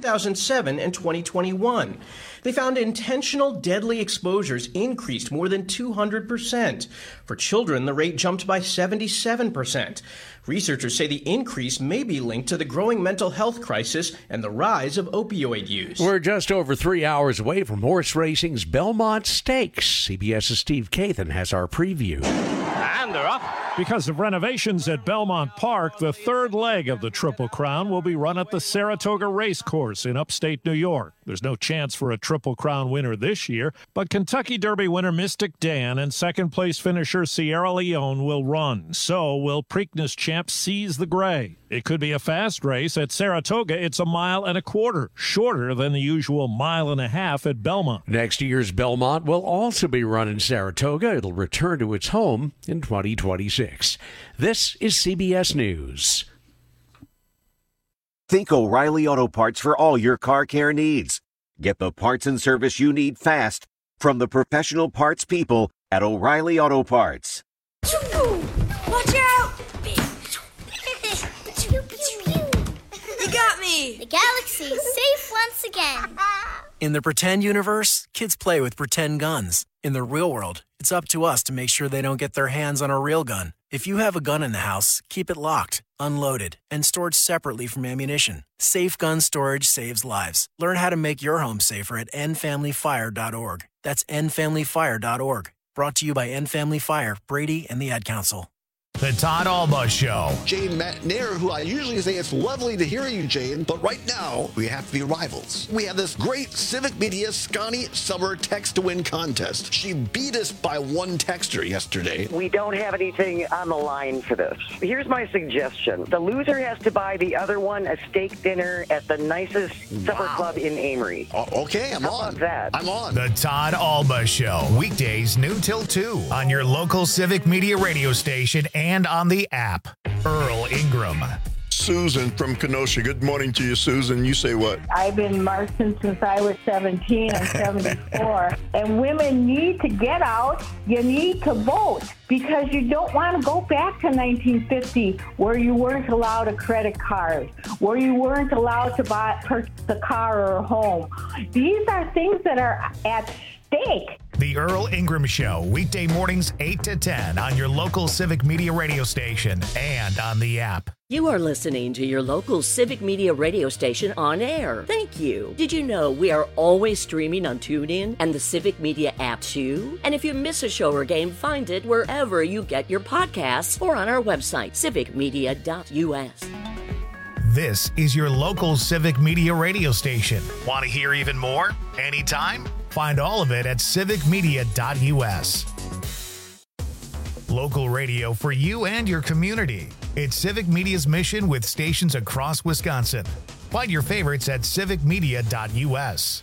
2007 and 2021. They found intentional deadly exposures increased more than 200%. For children, the rate jumped by 77%. Researchers say the increase may be linked to the growing mental health crisis and the rise of opioid use. We're just over 3 hours away from horse racing's Belmont Stakes. CBS's Steve Kathan has our preview. And they're up. Because of renovations at Belmont Park, the third leg of the Triple Crown will be run at the Saratoga Racecourse in upstate New York. There's no chance for a Triple Crown winner this year, but Kentucky Derby winner Mystic Dan and second-place finisher Sierra Leone will run. So will Preakness champ Seize the Gray. It could be a fast race. At Saratoga, it's 1.25 miles, shorter than the usual 1.5 miles at Belmont. Next year's Belmont will also be run in Saratoga. It'll return to its home in 2026. This is CBS News. Think O'Reilly Auto Parts for all your car care needs. Get the parts and service you need fast from the professional parts people at O'Reilly Auto Parts. Watch out! You got me! The galaxy is safe once again. In the pretend universe, kids play with pretend guns. In the real world, it's up to us to make sure they don't get their hands on a real gun. If you have a gun in the house, keep it locked, unloaded, and stored separately from ammunition. Safe gun storage saves lives. Learn how to make your home safer at endfamilyfire.org. That's endfamilyfire.org. Brought to you by End Family Fire, Brady, and the Ad Council. The Todd Alba Show. Jane Matnair, who I usually say it's lovely to hear you, Jane, but right now we have to be rivals. We have this great Civic Media Scotty Summer Text to Win contest. She beat us by one texter yesterday. We don't have anything on the line for this. Here's my suggestion. The loser has to buy the other one a steak dinner at the nicest supper club in Amory. Okay, I'm How on. about that? I'm on. The Todd Alba Show. Weekdays noon till 2 on your local Civic Media radio station and on the app. Earl Ingram. Susan from Kenosha. Good morning to you, Susan. You say what? I've been marching since I was 17 and 74. And women need to get out. You need to vote because you don't want to go back to 1950 where you weren't allowed a credit card, where you weren't allowed to purchase a car or a home. These are things that are at stake. The Earl Ingram Show, weekday mornings 8 to 10 on your local Civic Media radio station and on the app. You are listening to your local Civic Media radio station on air. Thank you. Did you know we are always streaming on TuneIn and the Civic Media app too? And if you miss a show or game, find it wherever you get your podcasts or on our website, civicmedia.us. This is your local Civic Media radio station. Want to hear even more? Anytime? Find all of it at civicmedia.us. Local radio for you and your community. It's Civic Media's mission with stations across Wisconsin. Find your favorites at civicmedia.us.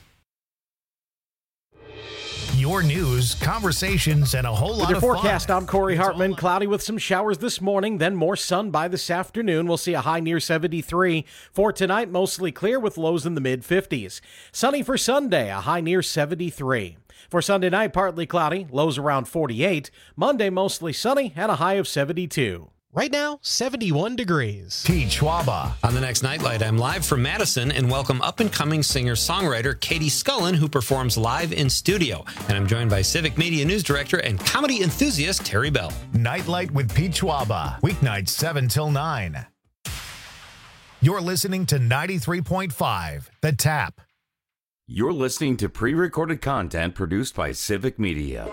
Your news, conversations, and a whole lot of fun. With your forecast, I'm Corey Hartman. Cloudy with some showers this morning, then more sun by this afternoon. We'll see a high near 73. For tonight, mostly clear with lows in the mid-50s. Sunny for Sunday, a high near 73. For Sunday night, partly cloudy, lows around 48. Monday, mostly sunny, and a high of 72. Right now, 71 degrees. Pete Schwaba. On the next Nightlight, I'm live from Madison and welcome up-and-coming singer-songwriter Katie Scullen, who performs live in studio. And I'm joined by Civic Media News Director and comedy enthusiast Terry Bell. Nightlight with Pete Schwaba. Weeknights 7 till 9. You're listening to 93.5, The Tap. You're listening to pre-recorded content produced by Civic Media.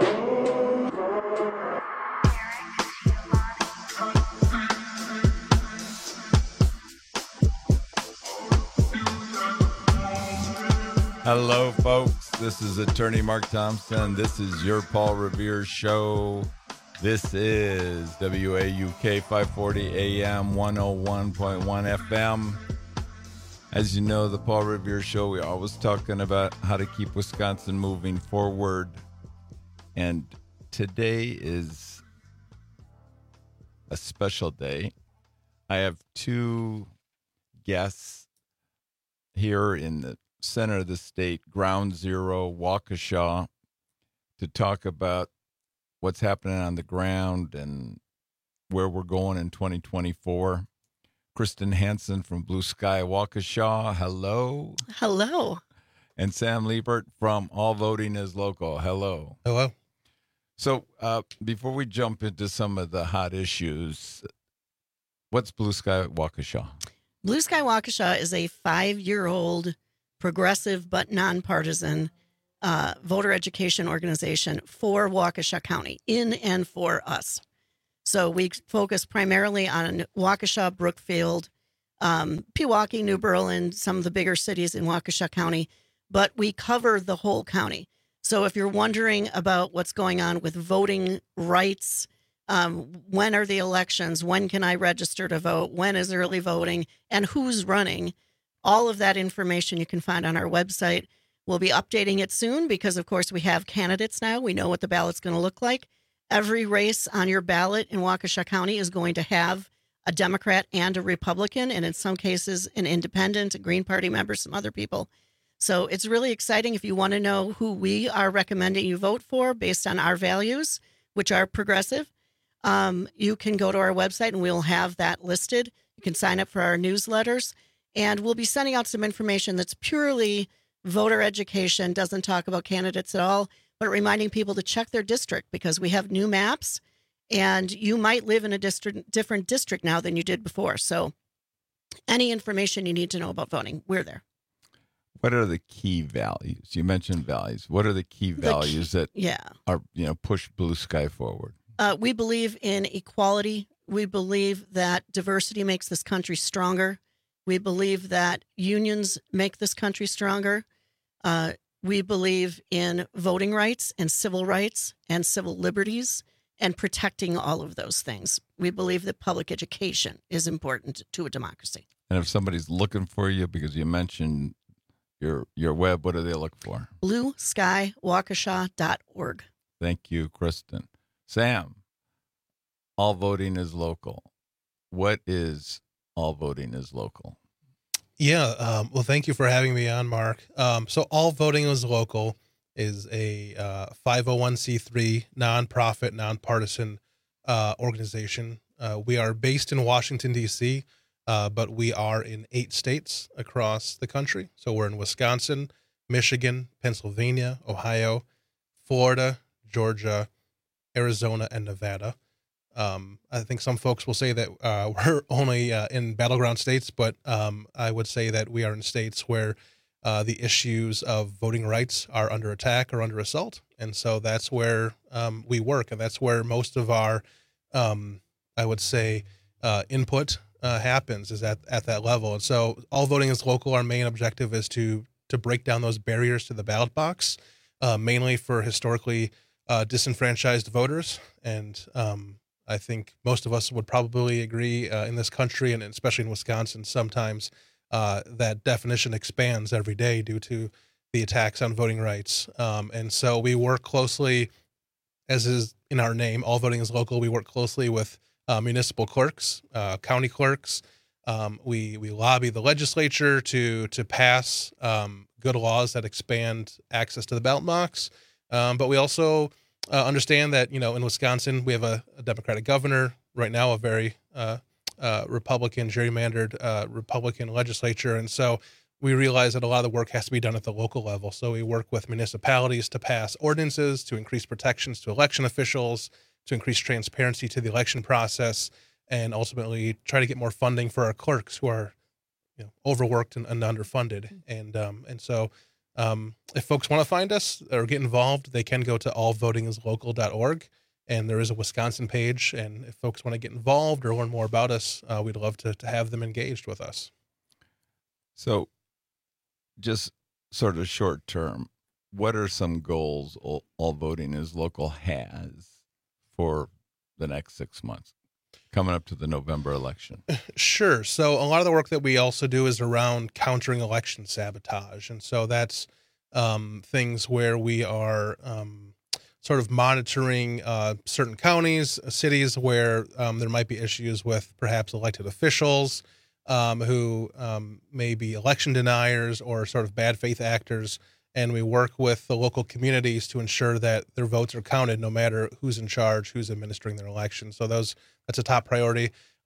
Hello, folks. This is Attorney Mark Thompson. This is your Paul Revere Show. This is WAUK 540 AM 101.1 FM. As you know, the Paul Revere Show, we're always talking about how to keep Wisconsin moving forward. And today is a special day. I have two guests here in the center of the state, Ground Zero, Waukesha, to talk about what's happening on the ground and where we're going in 2024. Kristen Hansen from Blue Sky Waukesha. Hello. Hello. And Sam Liebert from All Voting is Local. Hello. Hello. So before we jump into some of the hot issues, what's Blue Sky Waukesha? Blue Sky Waukesha is a 5-year-old progressive but nonpartisan voter education organization for Waukesha County, in and for us. So we focus primarily on Waukesha, Brookfield, Pewaukee, New Berlin, some of the bigger cities in Waukesha County, but we cover the whole county. So if you're wondering about what's going on with voting rights, when are the elections, when can I register to vote, when is early voting, and who's running, all of that information you can find on our website. We'll be updating it soon because, of course, we have candidates now. We know what the ballot's going to look like. Every race on your ballot in Waukesha County is going to have a Democrat and a Republican, and in some cases, an independent, a Green Party member, some other people. So it's really exciting. If you want to know who we are recommending you vote for based on our values, which are progressive, you can go to our website and we'll have that listed. You can sign up for our newsletters, and we'll be sending out some information that's purely voter education, doesn't talk about candidates at all, but reminding people to check their district because we have new maps and you might live in a different district now than you did before. So any information you need to know about voting, we're there. What are the key values? You mentioned values. What are the key values that are, push Blue Sky forward? We believe in equality. We believe that diversity makes this country stronger. We believe that unions make this country stronger. We believe in voting rights and civil liberties and protecting all of those things. We believe that public education is important to a democracy. And if somebody's looking for you, because you mentioned your web, what do they look for? BlueSkyWaukesha.org. Thank you, Kristen. Sam, All Voting is Local. What is All Voting is Local? Yeah, well, thank you for having me on, Mark. So All Voting is Local is a 501c3 nonprofit, nonpartisan organization. We are based in Washington, D.C., but we are in 8 states across the country. So we're in Wisconsin, Michigan, Pennsylvania, Ohio, Florida, Georgia, Arizona, and Nevada. I think some folks will say that we're only in battleground states, but I would say that we are in states where the issues of voting rights are under attack or under assault. And so that's where we work, and that's where most of our, I would say, input happens is at that level. And so All Voting is Local, our main objective is to break down those barriers to the ballot box, mainly for historically disenfranchised voters. And I think most of us would probably agree in this country, and especially in Wisconsin, sometimes that definition expands every day due to the attacks on voting rights. And so we work closely, as is in our name, All Voting is Local. We work closely with municipal clerks, county clerks. We lobby the legislature to pass good laws that expand access to the ballot box. But we also understand that, in Wisconsin, we have a Democratic governor right now, a very Republican, gerrymandered Republican legislature. And so we realize that a lot of the work has to be done at the local level. So we work with municipalities to pass ordinances, to increase protections to election officials, to increase transparency to the election process, and ultimately try to get more funding for our clerks who are overworked and underfunded. And so if folks want to find us or get involved, they can go to allvotingislocal.org, and there is a Wisconsin page. And if folks want to get involved or learn more about us, we'd love to have them engaged with us. So just sort of short term, what are some goals All Voting is Local has for the next 6 months coming up to the November election? Sure. So a lot of the work that we also do is around countering election sabotage. And so that's things where we are sort of monitoring certain counties, cities where there might be issues with perhaps elected officials who may be election deniers or sort of bad faith actors. And we work with the local communities to ensure that their votes are counted no matter who's in charge, who's administering their election. So that's a top priority.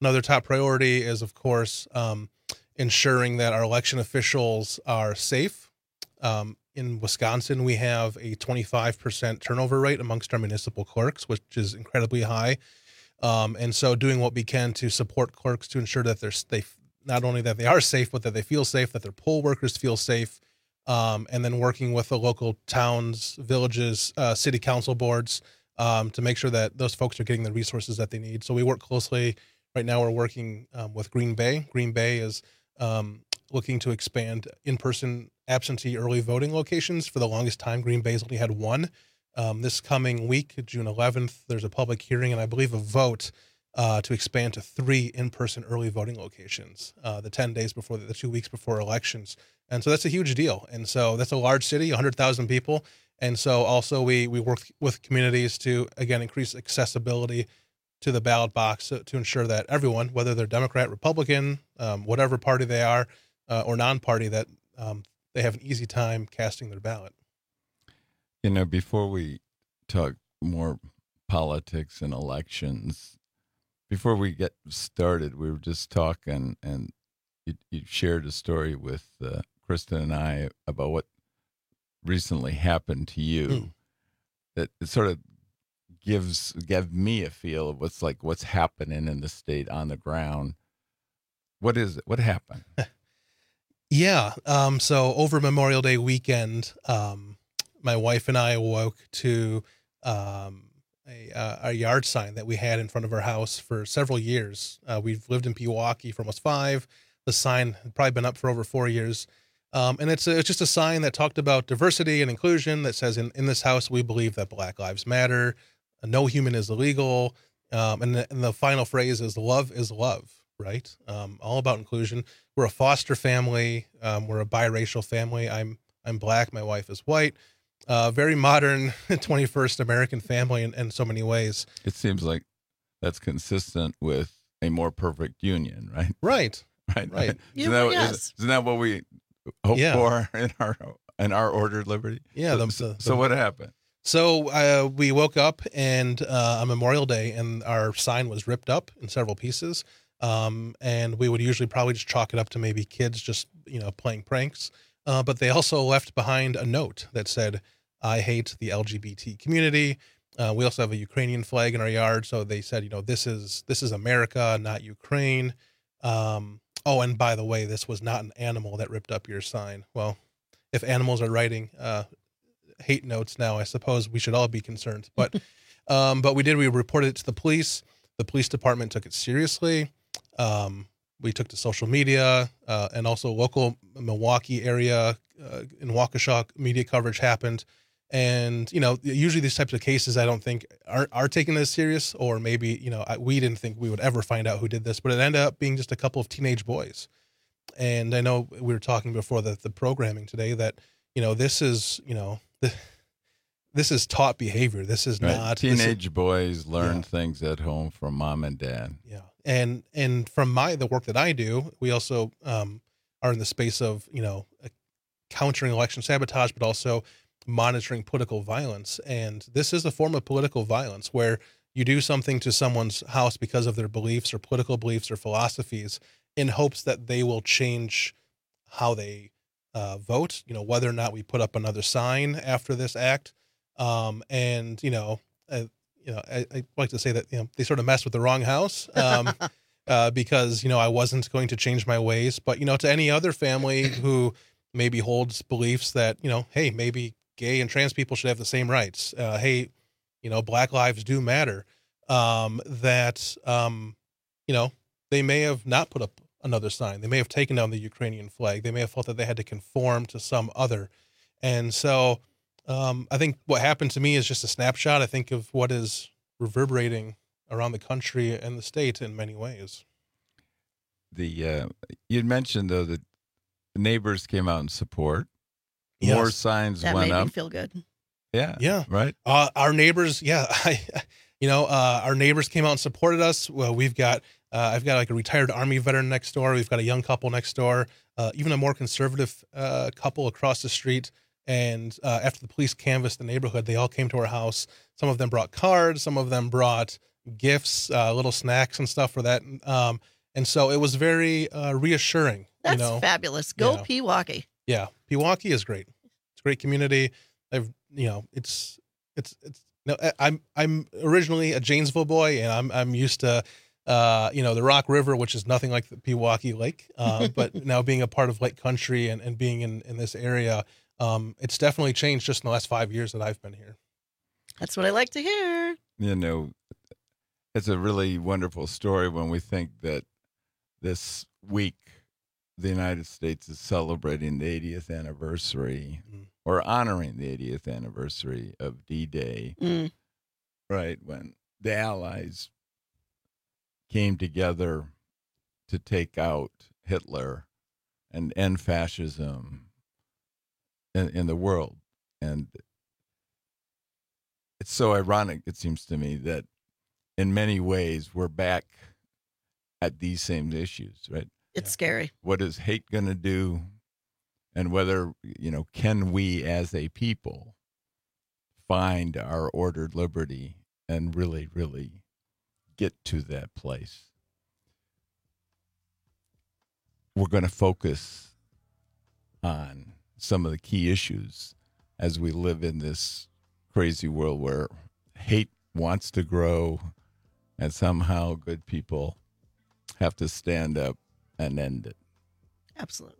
Another top priority is, of course, ensuring that our election officials are safe. In Wisconsin, we have a 25% turnover rate amongst our municipal clerks, which is incredibly high. And so doing what we can to support clerks to ensure that not only that they are safe, but that they feel safe, that their poll workers feel safe, and then working with the local towns, villages, city council boards to make sure that those folks are getting the resources that they need. So we work closely. Right now we're working with Green Bay. Green Bay is looking to expand in-person absentee early voting locations. For the longest time, Green Bay's only had one. This coming week, June 11th, there's a public hearing and I believe a vote to expand to 3 in-person early voting locations, the 10 days before, the 2 weeks before elections. And so that's a huge deal. And so that's a large city, 100,000 people. And so also we work with communities to, again, increase accessibility to the ballot box to ensure that everyone, whether they're Democrat, Republican, whatever party they are, or non-party, that they have an easy time casting their ballot. You know, before we talk more politics and elections, before we get started, we were just talking, and you shared a story with Kristen and I about what recently happened to you. That it sort of gave me a feel of what's happening in the state on the ground. What is it? What happened? Yeah. So over Memorial Day weekend, my wife and I awoke to a yard sign that we had in front of our house for several years. We've lived in Pewaukee for almost 5. The sign had probably been up for over 4 years. And it's just a sign that talked about diversity and inclusion that says, in this house, we believe that Black lives matter. No human is illegal. And the final phrase is love, right? All about inclusion. We're a foster family. We're a biracial family. I'm Black. My wife is white. Very modern 21st American family in so many ways. It seems like that's consistent with a more perfect union, right? Right. Isn't that what we hope for in our ordered liberty? Yeah. So what happened? So we woke up and on Memorial Day, and our sign was ripped up in several pieces. And we would usually probably just chalk it up to maybe kids just playing pranks. But they also left behind a note that said, "I hate the LGBT community." We also have a Ukrainian flag in our yard. So they said, this is America, not Ukraine. Oh, and by the way, this was not an animal that ripped up your sign. Well, if animals are writing hate notes now, I suppose we should all be concerned. But we reported it to the police. The police department took it seriously. We took to social media, and also local Milwaukee area in Waukesha media coverage happened. And, usually these types of cases, I don't think are taken as serious, or maybe, we didn't think we would ever find out who did this, but it ended up being just a couple of teenage boys. And I know we were talking before the programming today that, this is, this is taught behavior. This is not teenage boys learn things at home from mom and dad. Yeah. And from the work that I do, we also are in the space of, countering election sabotage, but also monitoring political violence. And this is a form of political violence where you do something to someone's house because of their beliefs or political beliefs or philosophies in hopes that they will change how they vote, whether or not we put up another sign after this act. I like to say that, they sort of messed with the wrong house, because, I wasn't going to change my ways, but, to any other family who maybe holds beliefs that, hey, maybe gay and trans people should have the same rights. Hey, Black lives do matter. They may have not put up another sign. They may have taken down the Ukrainian flag. They may have felt that they had to conform to some other. And so, I think what happened to me is just a snapshot, I think, of what is reverberating around the country and the state in many ways. You'd mentioned, though, that the neighbors came out in support. Yes. More signs that went up. That made me feel good. Yeah. Yeah. Right. Our neighbors, our neighbors came out and supported us. Well, I've got like a retired Army veteran next door. We've got a young couple next door, even a more conservative couple across the street. And after the police canvassed the neighborhood, they all came to our house. Some of them brought cards. Some of them brought gifts, little snacks and stuff for that. And so it was very reassuring. That's fabulous. Go Pewaukee. Yeah, Pewaukee is great. It's a great community. It's I'm originally a Janesville boy, and I'm used to the Rock River, which is nothing like the Pewaukee Lake. But now being a part of Lake Country and being in this area, it's definitely changed just in the last 5 years that I've been here. That's what I like to hear. It's a really wonderful story when we think that this week the United States is celebrating the 80th anniversary or honoring the 80th anniversary of D-Day, right, when the Allies came together to take out Hitler and end fascism in the world. And it's so ironic, it seems to me, that in many ways we're back at these same issues, right? It's scary. What is hate going to do? And whether, can we as a people find our ordered liberty and really, really get to that place? We're going to focus on some of the key issues as we live in this crazy world where hate wants to grow and somehow good people have to stand up and end it. Absolutely.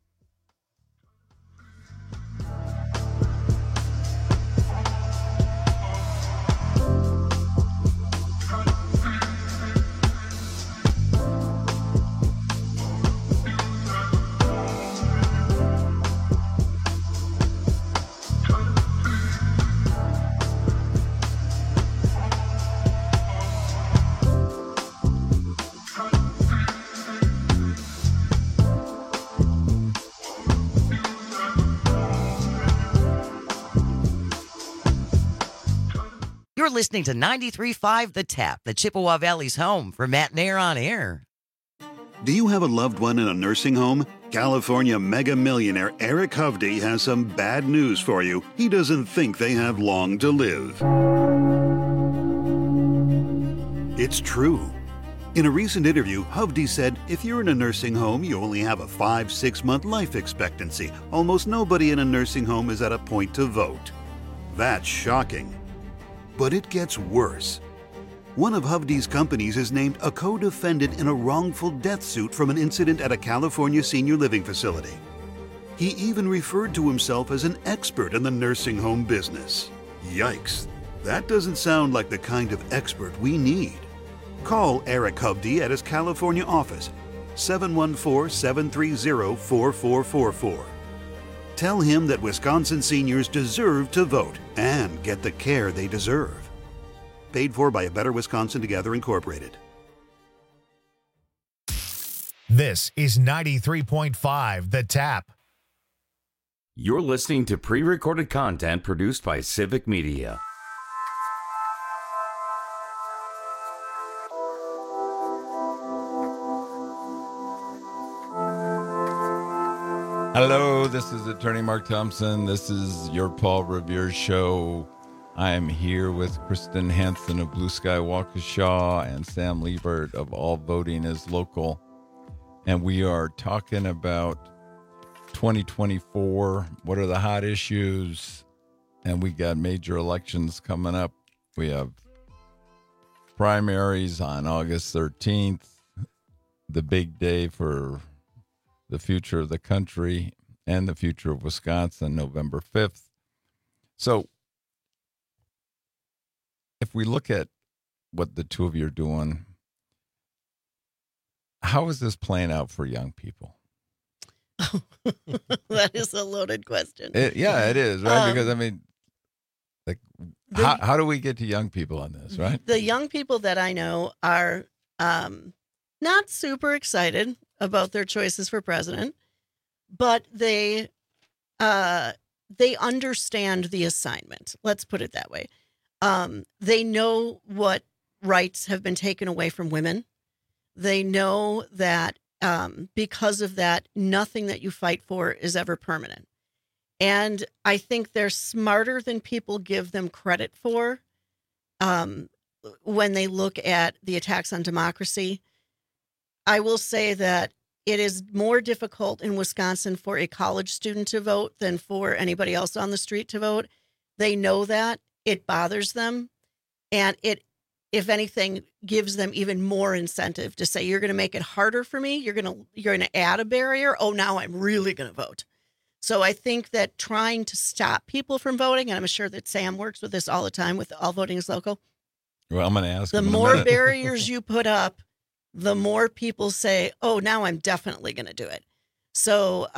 You're listening to 93.5 The Tap, the Chippewa Valley's home for Matt Nair on air. Do you have a loved one in a nursing home? California mega millionaire Eric Hovde has some bad news for you. He doesn't think they have long to live. It's true. In a recent interview, Hovde said, if you're in a nursing home, you only have a 5-6 month life expectancy. Almost nobody in a nursing home is at a point to vote. That's shocking. But it gets worse. One of Hovde's companies is named a co-defendant in a wrongful death suit from an incident at a California senior living facility. He even referred to himself as an expert in the nursing home business. Yikes. That doesn't sound like the kind of expert we need. Call Eric Hovde at his California office, 714-730-4444. Tell him that Wisconsin seniors deserve to vote and get the care they deserve. Paid for by A Better Wisconsin Together, Incorporated. This is 93.5 The Tap. You're listening to pre-recorded content produced by Civic Media. Hello, this is Attorney Mark Thompson. This is your Paul Revere Show. I am here with Kristen Hansen of Blue Sky Waukesha and Sam Liebert of All Voting is Local. And we are talking about 2024. What are the hot issues? And we got major elections coming up. We have primaries on August 13th, the big day for the future of the country and the future of Wisconsin, November 5th. So if we look at what the two of you are doing, how is this playing out for young people? That is a loaded question. It is, right? Because, I mean, how do we get to young people on this, right? The young people that I know are not super excited about their choices for president, but they understand the assignment. Let's put it that way. They know what rights have been taken away from women. They know that because of that, nothing that you fight for is ever permanent. And I think they're smarter than people give them credit for. when they look at the attacks on democracy. I will say that it is more difficult in Wisconsin for a college student to vote than for anybody else on the street to vote. They know that. It bothers them. And it, if anything, gives them even more incentive to say, you're going to make it harder for me. You're going to add a barrier. Oh, now I'm really going to vote. So I think that trying to stop people from voting, and I'm sure that Sam works with this all the time with All Voting is Local. Well, I'm going to ask the more barriers you put up, the more people say, oh, now I'm definitely going to do it. So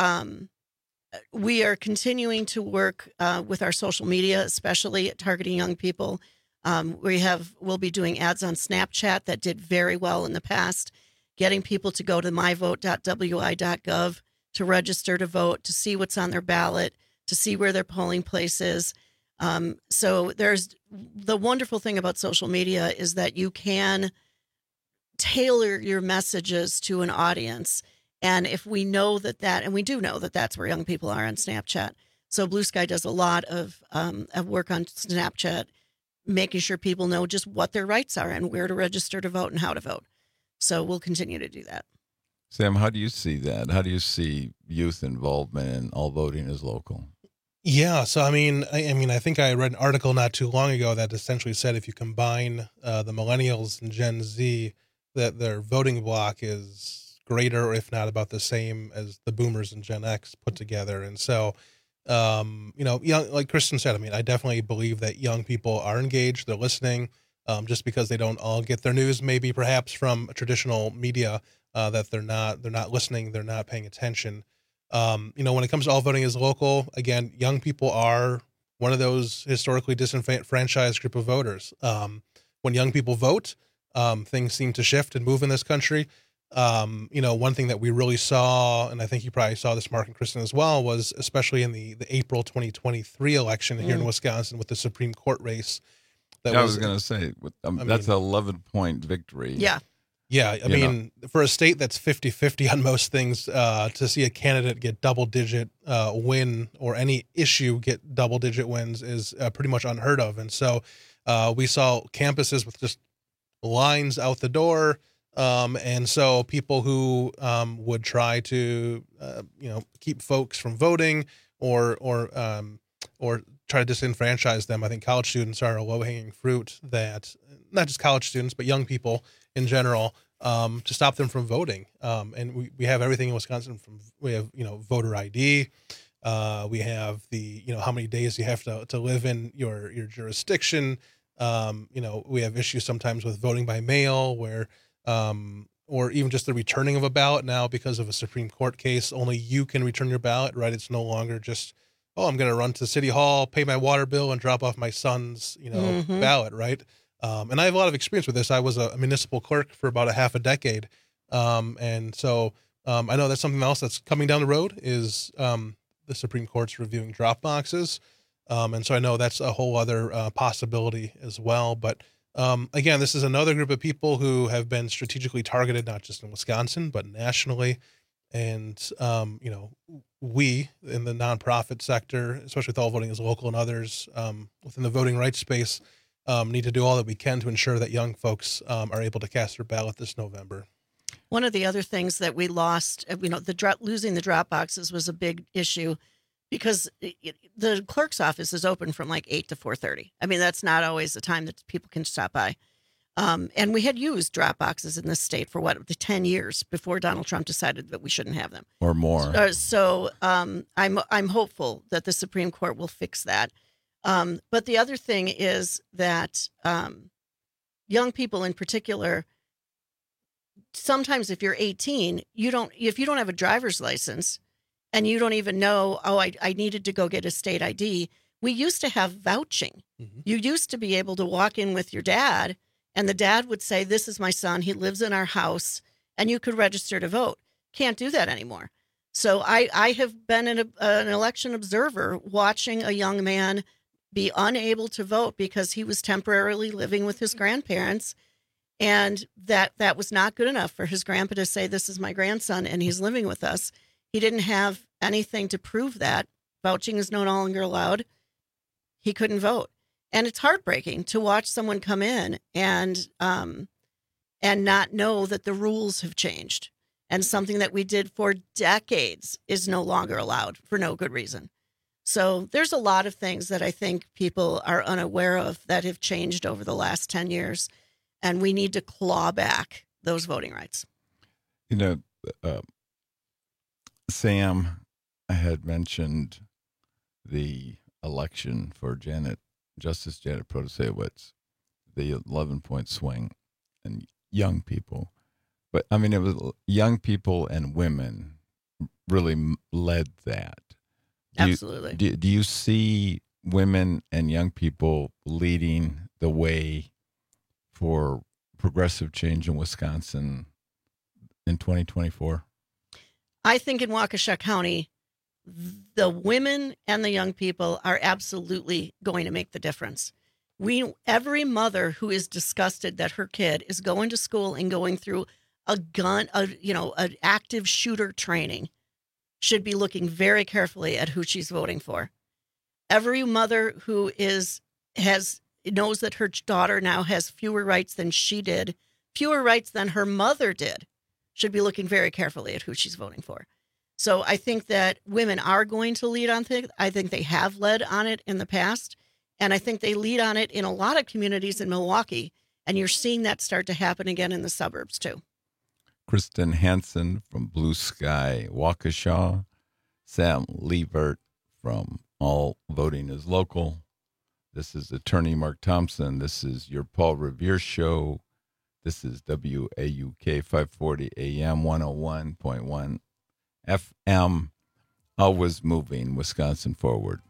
we are continuing to work with our social media, especially targeting young people. We'll be doing ads on Snapchat that did very well in the past, getting people to go to myvote.wi.gov to register to vote, to see what's on their ballot, to see where their polling place is. So there's the wonderful thing about social media is that you can tailor your messages to an audience. And if we know and we do know that that's where young people are on Snapchat. So Blue Sky does a lot of work on Snapchat, making sure people know just what their rights are and where to register to vote and how to vote. So we'll continue to do that. Sam, how do you see that? How do you see youth involvement in All Voting is Local? Yeah, so I mean, I think I read an article not too long ago that essentially said if you combine the millennials and Gen Z, that their voting block is greater, or if not about the same as the boomers and Gen X put together. And so, young, like Kristen said, I mean, I definitely believe that young people are engaged, they're listening, just because they don't all get their news, maybe perhaps from traditional media, that they're not listening, they're not paying attention. When it comes to All Voting is Local, again, young people are one of those historically disenfranchised group of voters. When young people vote, things seem to shift and move in this country. One thing that we really saw, and I think you probably saw this, Mark and Kristen, as well, was especially in the April 2023 election here in Wisconsin with the Supreme Court race. I was going to say, that's an 11-point victory. Yeah. Yeah, I mean, for a state that's 50-50 on most things, to see a candidate get double-digit win or any issue get double-digit wins is pretty much unheard of. And so we saw campuses with just lines out the door. And so people who would try to, keep folks from voting or try to disenfranchise them, I think college students are a low-hanging fruit that, not just college students, but young people in general, to stop them from voting. And we have everything in Wisconsin we have, voter ID. We have how many days you have to live in your jurisdiction. We have issues sometimes with voting by mail where, or even just the returning of a ballot now because of a Supreme Court case, only you can return your ballot, right? It's no longer just, I'm going to run to City Hall, pay my water bill, and drop off my son's, ballot, right? And I have a lot of experience with this. I was a municipal clerk for about a half a decade. And so I know that's something else that's coming down the road is the Supreme Court's reviewing drop boxes. And so I know that's a whole other possibility as well. But again, this is another group of people who have been strategically targeted, not just in Wisconsin, but nationally. And, we in the nonprofit sector, especially with All Voting is Local and others within the voting rights space, need to do all that we can to ensure that young folks are able to cast their ballot this November. One of the other things that we lost, losing the drop boxes was a big issue because the clerk's office is open from like 8 to 4:30. I mean, that's not always the time that people can stop by. And we had used drop boxes in this state for 10 years before Donald Trump decided that we shouldn't have them or more. I'm hopeful that the Supreme Court will fix that. But the other thing is that young people in particular, sometimes if you're 18, if you don't have a driver's license and you don't even know, I needed to go get a state ID. We used to have vouching. Mm-hmm. You used to be able to walk in with your dad and the dad would say, this is my son. He lives in our house, and you could register to vote. Can't do that anymore. So I have been an election observer watching a young man be unable to vote because he was temporarily living with his grandparents, and that was not good enough for his grandpa to say, this is my grandson and he's living with us. He didn't have anything to prove that. Vouching is no longer allowed. He couldn't vote. And it's heartbreaking to watch someone come in and not know that the rules have changed. And something that we did for decades is no longer allowed for no good reason. So there's a lot of things that I think people are unaware of that have changed over the last 10 years. And we need to claw back those voting rights. You know, Sam had mentioned the election for Justice Janet Protasewicz, the 11-point swing, and young people. But, I mean, it was young people and women really led that. Absolutely. Do you see women and young people leading the way for progressive change in Wisconsin in 2024? I think in Waukesha County, the women and the young people are absolutely going to make the difference. Every mother who is disgusted that her kid is going to school and going through an active shooter training should be looking very carefully at who she's voting for. Every mother who knows that her daughter now has fewer rights than she did, fewer rights than her mother did, should be looking very carefully at who she's voting for. So I think that women are going to lead on things. I think they have led on it in the past. And I think they lead on it in a lot of communities in Milwaukee. And you're seeing that start to happen again in the suburbs, too. Kristen Hansen from Blue Sky, Waukesha. Sam Liebert from All Voting is Local. This is Attorney Mark Thompson. This is your Paul Revere Show. This is WAUK 540 AM 101.1 FM. Always moving Wisconsin forward.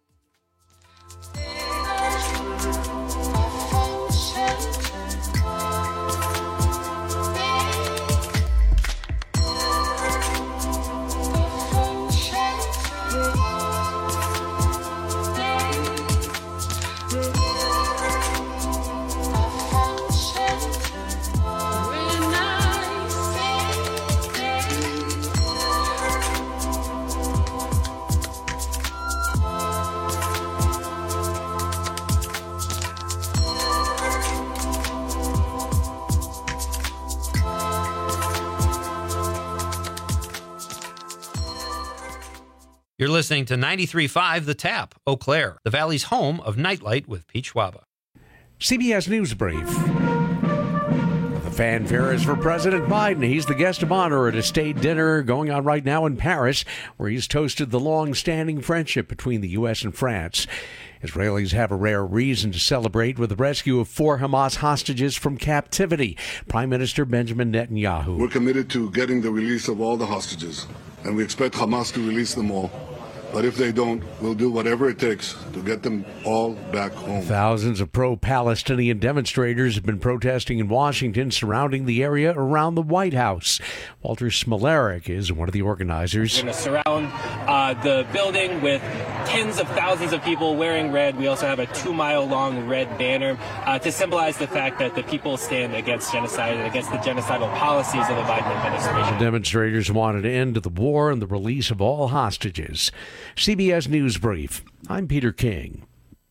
You're listening to 93.5 The Tap, Eau Claire, the Valley's home of Nightlight with Pete Schwaba. CBS News Brief. The fanfare is for President Biden. He's the guest of honor at a state dinner going on right now in Paris, where he's toasted the long-standing friendship between the U.S. and France. Israelis have a rare reason to celebrate with the rescue of 4 Hamas hostages from captivity. Prime Minister Benjamin Netanyahu. We're committed to getting the release of all the hostages, and we expect Hamas to release them all. But if they don't, we'll do whatever it takes to get them all back home. Thousands of pro-Palestinian demonstrators have been protesting in Washington surrounding the area around the White House. Walter Smolarek is one of the organizers. We're going to surround the building with tens of thousands of people wearing red. We also have a 2-mile-long red banner to symbolize the fact that the people stand against genocide and against the genocidal policies of the Biden administration. The demonstrators want an end to the war and the release of all hostages. CBS News Brief. I'm Peter King.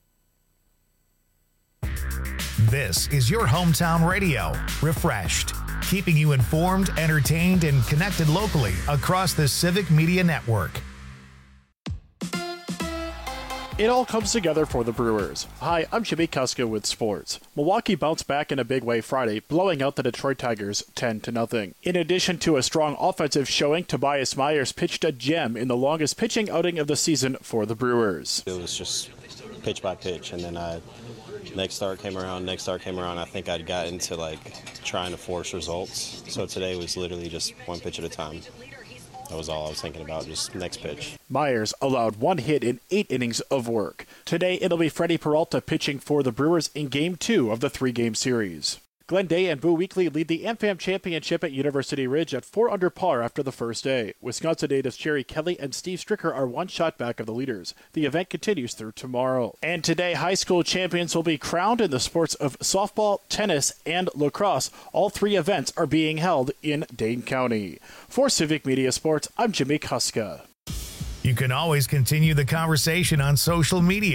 This is your hometown radio, Refreshed, keeping you informed, entertained, and connected locally across the Civic Media Network. It all comes together for the Brewers. Hi, I'm Jimmy Kuska with sports. Milwaukee bounced back in a big way Friday, blowing out the Detroit Tigers 10-0. In addition to a strong offensive showing, Tobias Myers pitched a gem in the longest pitching outing of the season for the Brewers. It was just pitch by pitch, and then next start came around. I think I'd gotten to trying to force results. So today was literally just one pitch at a time. That was all I was thinking about, just next pitch. Myers allowed 1 hit in 8 innings of work. Today, it'll be Freddie Peralta pitching for the Brewers in Game 2 of the 3-game series. Glenn Day and Boo Weekley lead the AmFam Championship at University Ridge at 4 under par after the first day. Wisconsin natives Jerry Kelly and Steve Stricker are 1 shot back of the leaders. The event continues through tomorrow. And today, high school champions will be crowned in the sports of softball, tennis, and lacrosse. All 3 events are being held in Dane County. For Civic Media Sports, I'm Jimmy Kuska. You can always continue the conversation on social media.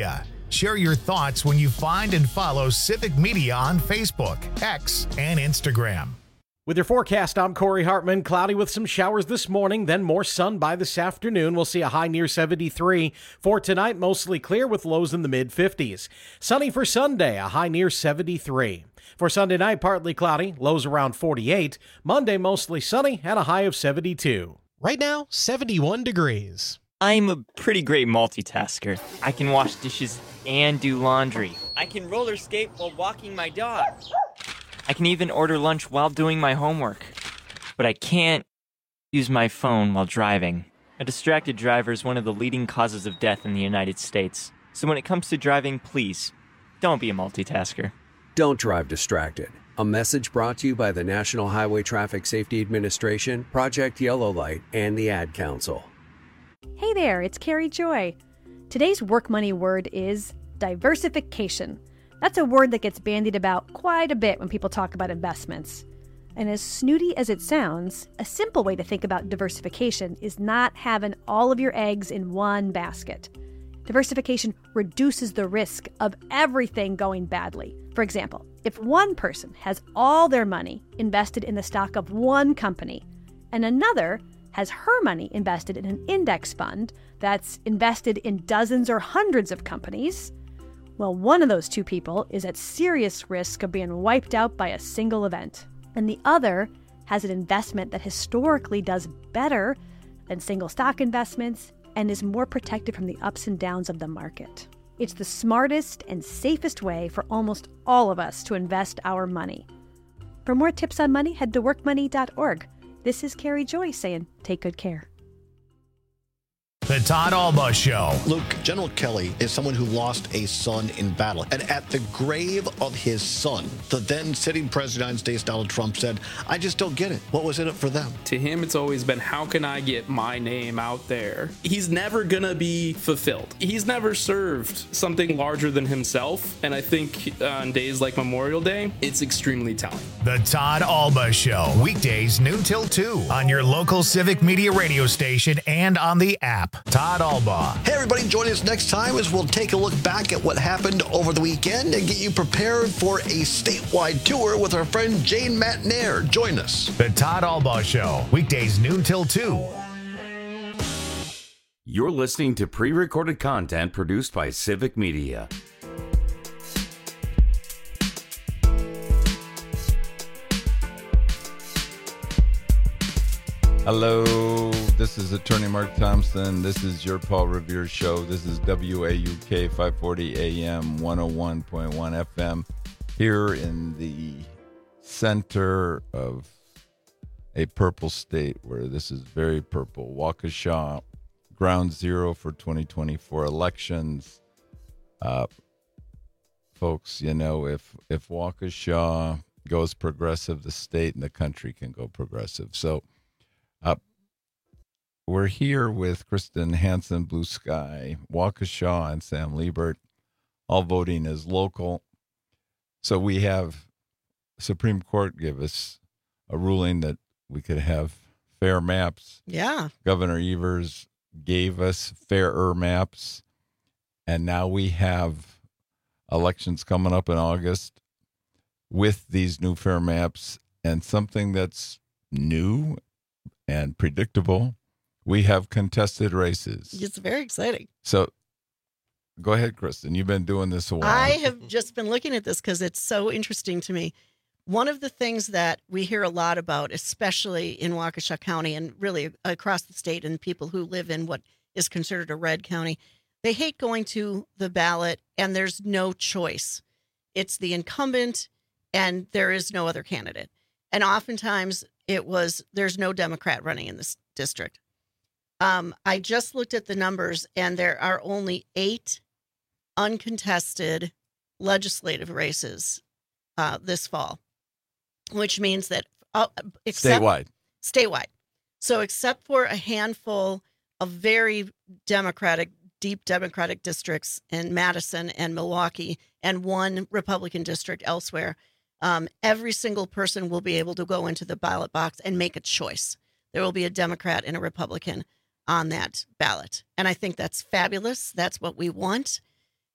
Share your thoughts when you find and follow Civic Media on Facebook, X, and Instagram. With your forecast, I'm Corey Hartman. Cloudy with some showers this morning, then more sun by this afternoon. We'll see a high near 73. For tonight, mostly clear with lows in the mid-50s. Sunny for Sunday, a high near 73. For Sunday night, partly cloudy, lows around 48. Monday, mostly sunny, and a high of 72. Right now, 71 degrees. I'm a pretty great multitasker. I can wash dishes and do laundry. I can roller skate while walking my dog. I can even order lunch while doing my homework. But I can't use my phone while driving. A distracted driver is one of the leading causes of death in the United States. So when it comes to driving, please, don't be a multitasker. Don't drive distracted. A message brought to you by the National Highway Traffic Safety Administration, Project Yellow Light, and the Ad Council. Hey there, it's Carrie Joy. Today's work money word is diversification. That's a word that gets bandied about quite a bit when people talk about investments. And as snooty as it sounds, a simple way to think about diversification is not having all of your eggs in one basket. Diversification reduces the risk of everything going badly. For example, if one person has all their money invested in the stock of one company and another has her money invested in an index fund that's invested in dozens or hundreds of companies, well, one of those two people is at serious risk of being wiped out by a single event, and the other has an investment that historically does better than single stock investments and is more protected from the ups and downs of the market. It's the smartest and safest way for almost all of us to invest our money. For more tips on money, head to workmoney.org. This is Carrie Joy saying, take good care. The Todd Alba Show. Luke, General Kelly is someone who lost a son in battle. And at the grave of his son, the then sitting president of the United States, Donald Trump, said, I just don't get it. What was in it for them? To him, it's always been, how can I get my name out there? He's never going to be fulfilled. He's never served something larger than himself. And I think on days like Memorial Day, it's extremely telling. The Todd Alba Show. Weekdays noon till 2 on your local Civic Media radio station and on the app. Todd Alba. Hey, everybody, join us next time as we'll take a look back at what happened over the weekend and get you prepared for a statewide tour with our friend Jane Matnair. Join us. The Todd Alba Show. Weekdays noon till 2. You're listening to pre-recorded content produced by Civic Media. Hello, this is Attorney Mark Thompson. This is your Paul Revere Show. This is WAUK 540 AM 101.1 FM here in the center of a purple state where this is very purple. Waukesha, ground zero for 2024 elections. Folks, you know, if Waukesha goes progressive, the state and the country can go progressive. So, we're here with Kristen Hansen, Blue Sky, Waukesha, and Sam Liebert, all voting as local. So we have Supreme Court give us a ruling that we could have fair maps. Yeah. Governor Evers gave us fairer maps, and now we have elections coming up in August with these new fair maps, and something that's new and predictable. We have contested races. It's very exciting. So go ahead, Kristen. You've been doing this a while. I have just been looking at this because it's so interesting to me. One of the things that we hear a lot about, especially in Waukesha County and really across the state, and people who live in what is considered a red county, they hate going to the ballot and there's no choice. It's the incumbent and there is no other candidate. And oftentimes there's no Democrat running in this district. I just looked at the numbers, and there are only 8 uncontested legislative races this fall, which means that statewide. So except for a handful of very deep Democratic districts in Madison and Milwaukee, and one Republican district elsewhere, every single person will be able to go into the ballot box and make a choice. There will be a Democrat and a Republican on that ballot. And I think that's fabulous. That's what we want.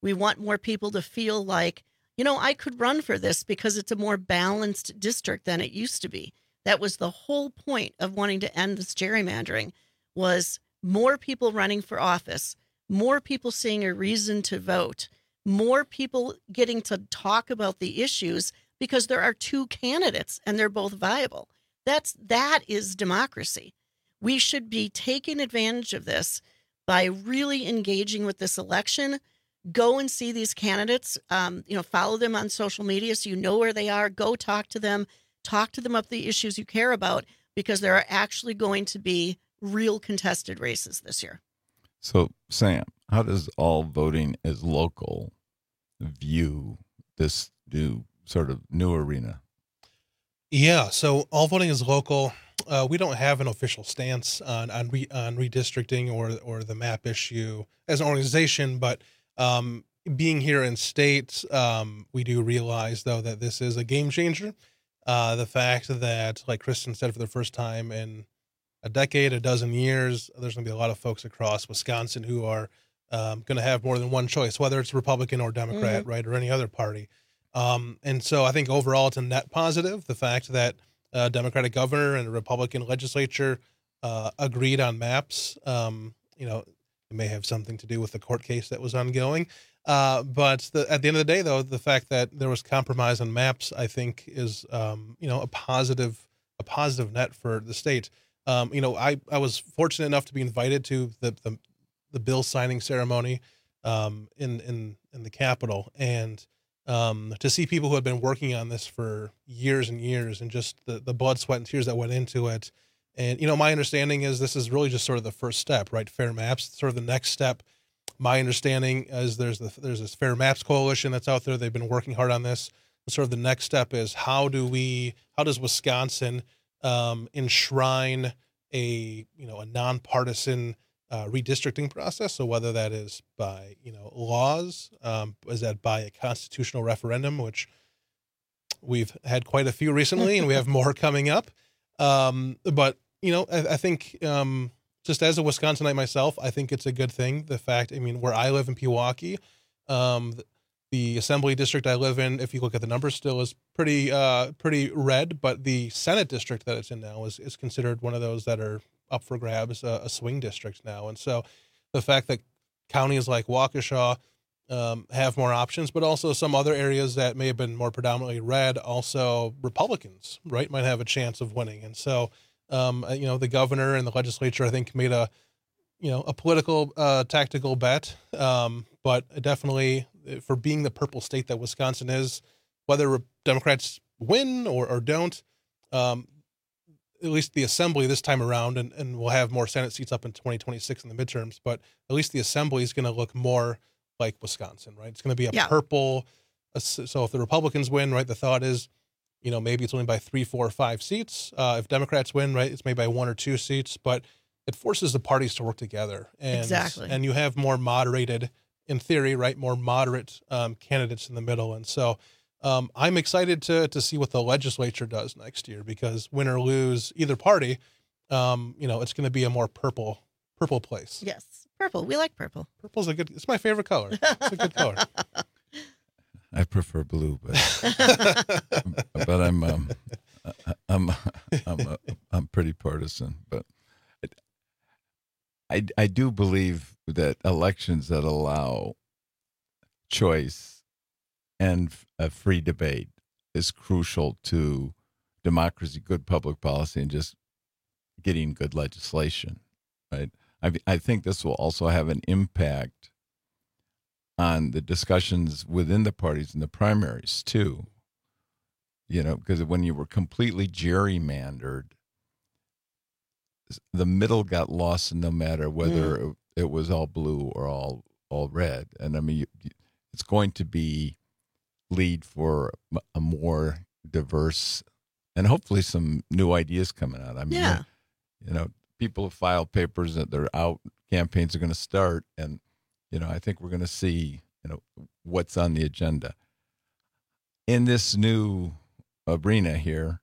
We want more people to feel like, you know, I could run for this because it's a more balanced district than it used to be. That was the whole point of wanting to end this gerrymandering, was more people running for office, more people seeing a reason to vote, more people getting to talk about the issues because there are two candidates and they're both viable. That is democracy. We should be taking advantage of this by really engaging with this election. Go and see these candidates, follow them on social media so you know where they are. Go talk to them about the issues you care about, because there are actually going to be real contested races this year. So, Sam, how does All Voting is Local view this new arena? Yeah, so All Voting is Local. We don't have an official stance on redistricting or the map issue as an organization, but being here in state, we do realize, though, that this is a game changer. The fact that, like Kristen said, for the first time in a decade, a dozen years, there's going to be a lot of folks across Wisconsin who are going to have more than one choice, whether it's Republican or Democrat, right, or any other party. And so I think overall it's a net positive, the fact that a Democratic governor and a Republican legislature agreed on maps. It may have something to do with the court case that was ongoing. But at the end of the day, though, the fact that there was compromise on maps, I think, is a positive net for the state. I was fortunate enough to be invited to the bill signing ceremony in the Capitol, and to see people who had been working on this for years and years, and just the blood, sweat, and tears that went into it. And, my understanding is this is really just sort of the first step, right? Fair Maps, sort of the next step. My understanding is there's this Fair Maps coalition that's out there. They've been working hard on this. And sort of the next step is how does Wisconsin enshrine a nonpartisan redistricting process? So whether that is by, laws, is that by a constitutional referendum, which we've had quite a few recently and we have more coming up. But I think, just as a Wisconsinite myself, I think it's a good thing. The fact, where I live in Pewaukee, the assembly district I live in, if you look at the numbers, still is pretty red, but the Senate district that it's in now is considered one of those that are up for grabs, a swing district now. And so the fact that counties like Waukesha have more options, but also some other areas that may have been more predominantly red, also Republicans, right, might have a chance of winning. And so, the governor and the legislature, I think, made a political, tactical bet. But definitely, for being the purple state that Wisconsin is, whether Democrats win or don't, at least the assembly this time around, and we'll have more Senate seats up in 2026 in the midterms, but at least the assembly is going to look more like Wisconsin, right? It's going to be a purple. So if the Republicans win, right, the thought is, maybe it's only by 3, 4, or 5 seats. If Democrats win, right, it's maybe by 1 or 2 seats, but it forces the parties to work together. And, exactly. And you have more moderated, in theory, right, more moderate candidates in the middle. And so I'm excited to see what the legislature does next year, because win or lose either party, it's going to be a more purple place. Yes, purple. We like purple. Purple's it's my favorite color. It's a good color. I prefer blue, but I'm pretty partisan. But I do believe that elections that allow choice and a free debate is crucial to democracy, good public policy, and just getting good legislation, right? I think this will also have an impact on the discussions within the parties in the primaries too, because when you were completely gerrymandered, the middle got lost, no matter whether it was all blue or all red. And it's going to be lead for a more diverse, and hopefully some new ideas coming out. People have filed papers that they're out, campaigns are going to start, and I think we're going to see, what's on the agenda. In this new arena here,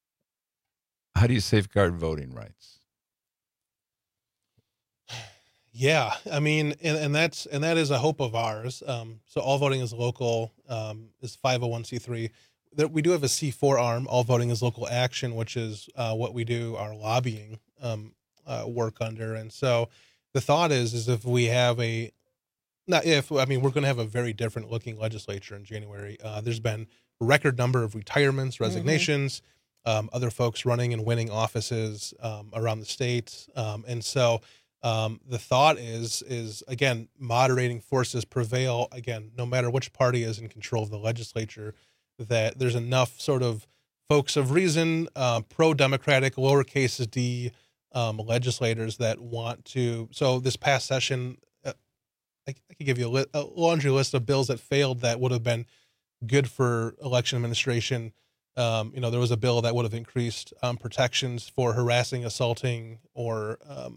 how do you safeguard voting rights? Yeah, I mean, and that is a hope of ours. So all voting is local is 501c3. We do have a C4 arm, all voting is local action, which is what we do our lobbying work under. And so the thought is if we have we're going to have a very different looking legislature in January. There's been a record number of retirements, resignations, other folks running and winning offices around the state. And so the thought is again, moderating forces prevail again, no matter which party is in control of the legislature, that there's enough sort of folks of reason, pro-democratic, lowercase d legislators that want to. So this past session, I could give you a laundry list of bills that failed that would have been good for election administration. There was a bill that would have increased protections for harassing, assaulting, or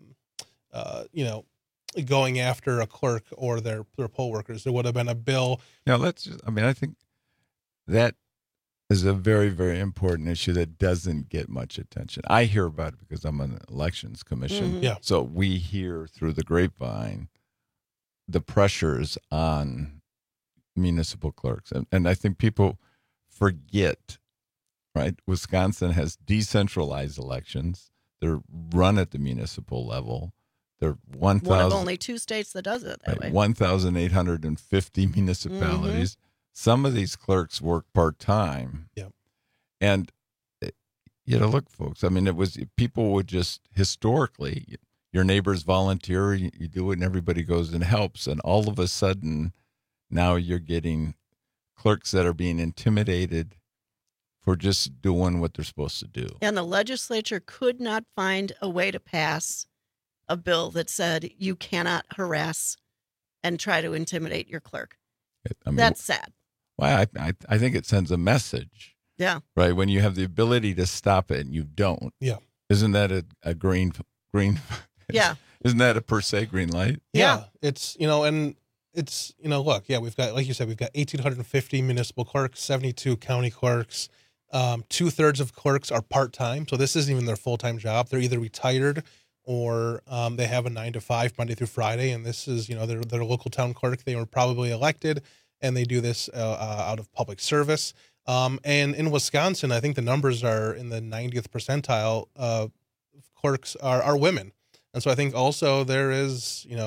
going after a clerk or their poll workers. There would have been a bill. I think that is a very, very important issue that doesn't get much attention. I hear about it because I'm on the elections commission. Yeah. So we hear through the grapevine the pressures on municipal clerks. And I think people forget, right? Wisconsin has decentralized elections. They're run at the municipal level. They're 1,000. One of only 2 states that does it that way. 1,850 municipalities. Some of these clerks work part-time. Yeah. And, look, folks, I mean, people would just historically, your neighbors volunteer, you do it, and everybody goes and helps. And all of a sudden, now you're getting clerks that are being intimidated for just doing what they're supposed to do. And the legislature could not find a way to pass a bill that said you cannot harass and try to intimidate your clerk. That's sad. Well, I think it sends a message. Yeah. Right. When you have the ability to stop it and you don't. Yeah. Isn't that a green? Yeah. Isn't that a per se green light? Yeah. It's, look, we've got, like you said, we've got 1,850 municipal clerks, 72 county clerks. 2/3 of clerks are part-time. So this isn't even their full-time job. They're either retired or they have a 9 to 5 Monday through Friday. And this is, they're a local town clerk. They were probably elected and they do this out of public service. And in Wisconsin, I think the numbers are in the 90th percentile. Clerks are women. And so I think also there is, I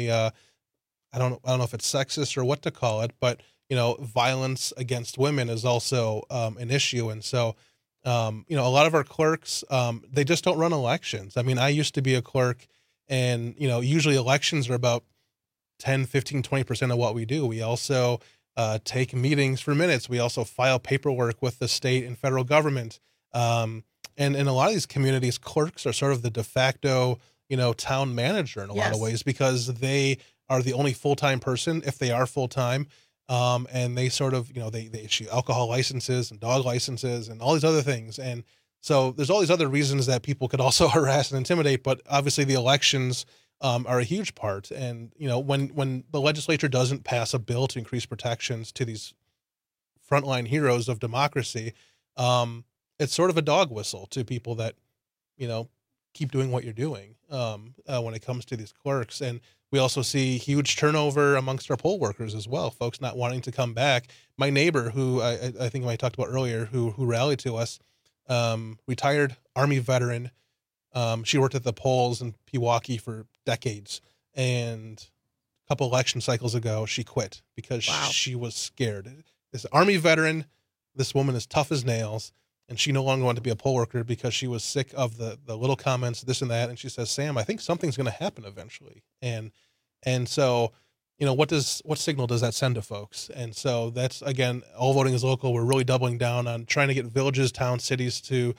don't know if it's sexist or what to call it, but, violence against women is also an issue. And so, a lot of our clerks, they just don't run elections. I mean, I used to be a clerk and, usually elections are about 10, 15, 20% of what we do. We also take meetings for minutes. We also file paperwork with the state and federal government. And in a lot of these communities, clerks are sort of the de facto, town manager in a lot of ways because they are the only full-time person, if they are full-time. And they sort of, they issue alcohol licenses and dog licenses and all these other things. And so there's all these other reasons that people could also harass and intimidate, but obviously the elections are a huge part. And, when the legislature doesn't pass a bill to increase protections to these frontline heroes of democracy, it's sort of a dog whistle to people that, keep doing what you're doing when it comes to these clerks. And we also see huge turnover amongst our poll workers as well, folks not wanting to come back. My neighbor, who I think I talked about earlier, who rallied to us, retired Army veteran. She worked at the polls in Pewaukee for decades. And a couple election cycles ago, she quit because she was scared. This Army veteran, this woman is tough as nails. And she no longer wanted to be a poll worker because she was sick of the little comments, this and that. And she says, Sam, I think something's going to happen eventually. And so, what signal does that send to folks? And so that's, again, all voting is local. We're really doubling down on trying to get villages, towns, cities to,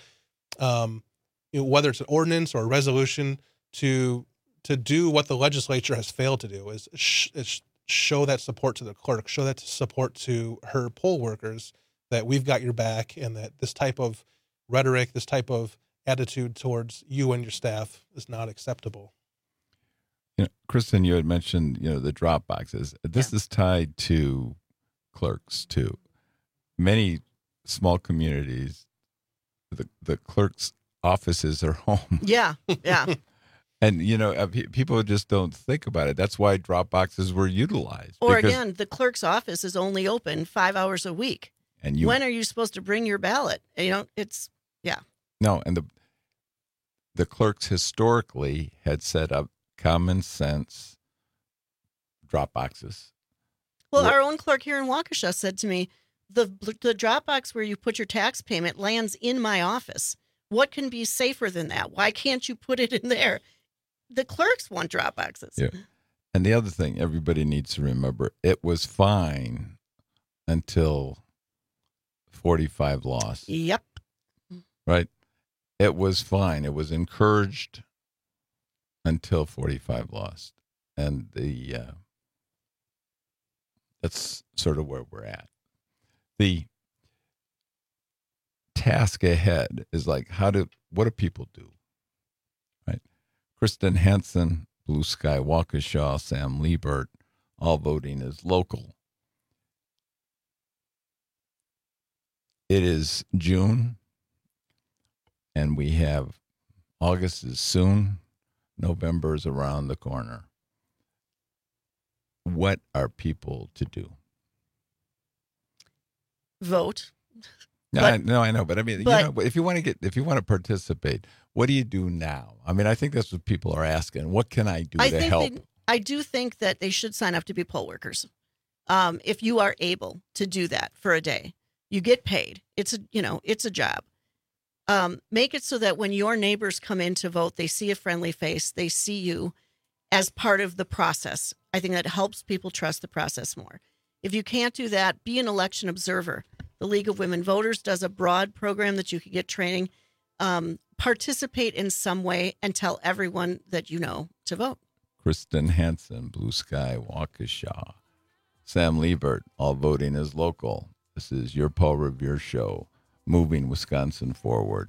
whether it's an ordinance or a resolution to do what the legislature has failed to do is show that support to the clerk, show that support to her poll workers, that we've got your back and that this type of rhetoric, this type of attitude towards you and your staff is not acceptable. Kristen, you had mentioned, the drop boxes. This is tied to clerks too. Many small communities, the clerk's offices are home. Yeah. And, people just don't think about it. That's why drop boxes were utilized. Or again, the clerk's office is only open 5 hours a week. And when are you supposed to bring your ballot? It's. No, and the clerks historically had set up common sense drop boxes. Well, our own clerk here in Waukesha said to me, the drop box where you put your tax payment lands in my office. What can be safer than that? Why can't you put it in there? The clerks want drop boxes. Yeah. And the other thing everybody needs to remember, it was fine until 45 lost. Yep. Right? It was fine. It was encouraged until 45 lost. And that's sort of where we're at. The task ahead is like, what do people do? Right? Kristen Hansen, Blue Sky Waukesha, Sam Liebert, all voting as local. It is June, and we have August is soon. November is around the corner. What are people to do? Vote. I know, but I mean, if you want to participate, what do you do now? I mean, I think that's what people are asking. What can I do to help? I do think that they should sign up to be poll workers. If you are able to do that for a day, you get paid. It's a job. Make it so that when your neighbors come in to vote, they see a friendly face. They see you as part of the process. I think that helps people trust the process more. If you can't do that, be an election observer. The League of Women Voters does a broad program that you could get training. Participate in some way and tell everyone that you know to vote. Kristen Hansen, Blue Sky Waukesha. Sam Liebert, all voting is local. This is your Paul Revere Show, moving Wisconsin forward.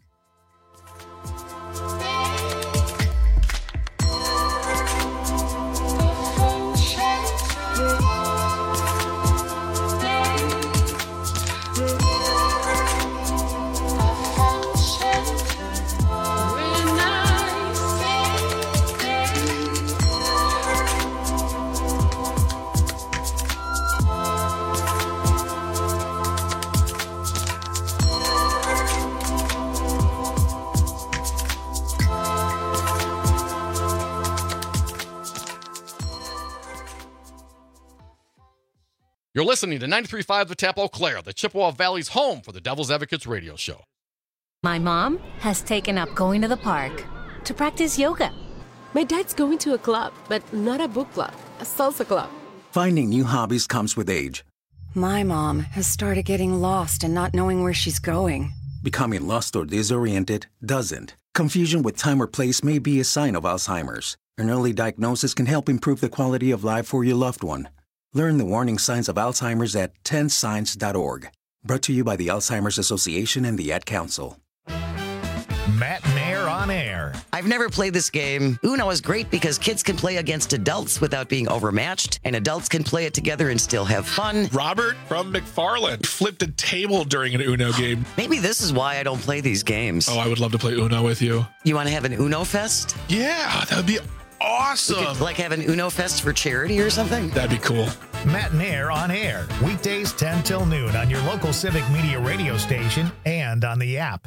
You're listening to 93.5 The Tap Eau Claire, the Chippewa Valley's home for the Devil's Advocates radio show. My mom has taken up going to the park to practice yoga. My dad's going to a club, but not a book club, a salsa club. Finding new hobbies comes with age. My mom has started getting lost and not knowing where she's going. Becoming lost or disoriented doesn't. Confusion with time or place may be a sign of Alzheimer's. An early diagnosis can help improve the quality of life for your loved one. Learn the warning signs of Alzheimer's at 10signs.org. Brought to you by the Alzheimer's Association and the Ad Council. Matt Nair on air. I've never played this game. Uno is great because kids can play against adults without being overmatched, and adults can play it together and still have fun. Robert from McFarland flipped a table during an Uno game. Maybe this is why I don't play these games. Oh, I would love to play Uno with you. You want to have an Uno Fest? Yeah, that would be awesome. We could, like, have an Uno Fest for charity or something? That'd be cool. Matt Nair on air. Weekdays 10 till noon on your local Civic Media radio station and on the app.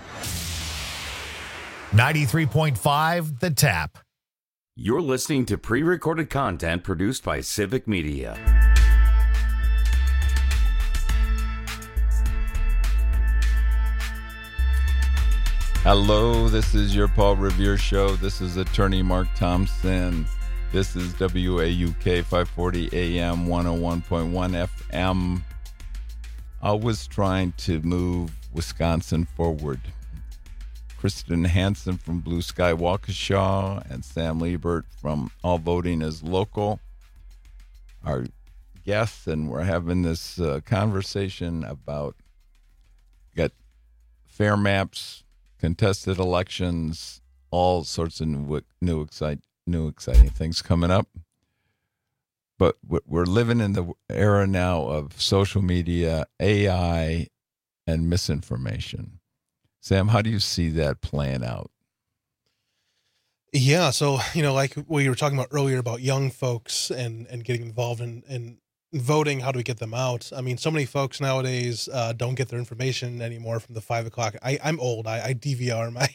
93.5 The Tap. You're listening to pre-recorded content produced by Civic Media. Hello, this is your Paul Revere Show. This is attorney Mark Thompson. This is WAUK 540 AM 101.1 FM. Always trying to move Wisconsin forward. Kristen Hansen from Blue Sky Waukesha and Sam Liebert from All Voting is Local. Our guests, and we're having this conversation about got fair maps, contested elections, all sorts of new exciting things coming up. But we're living in the era now of social media, AI, and misinformation. Sam, how do you see that playing out? Yeah. So, like we were talking about earlier about young folks and getting involved in voting, how do we get them out? I mean, so many folks nowadays don't get their information anymore from the 5 o'clock. I'm old. I DVR my,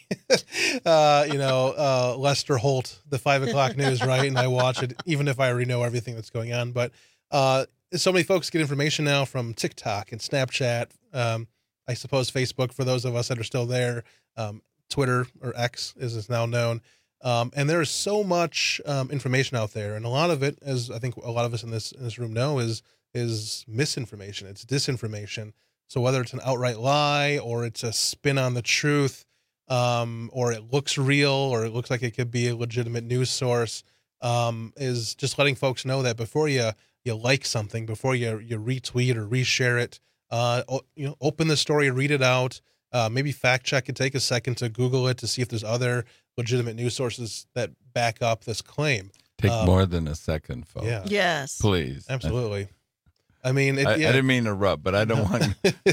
Lester Holt, the 5 o'clock news, right? And I watch it, even if I already know everything that's going on. But so many folks get information now from TikTok and Snapchat. I suppose Facebook, for those of us that are still there, Twitter, or X as it's now known. And there is so much information out there, and a lot of it, as I think a lot of us in this room know, is misinformation. It's disinformation. So whether it's an outright lie, or it's a spin on the truth, or it looks real, or it looks like it could be a legitimate news source, is just letting folks know that before you like something, before you retweet or reshare it, open the story, read it out, maybe fact check it, take a second to Google it to see if there's other legitimate news sources that back up this claim. Take more than a second, folks. Yeah. Yes. Please. Absolutely. I mean, I didn't mean to interrupt, but I don't want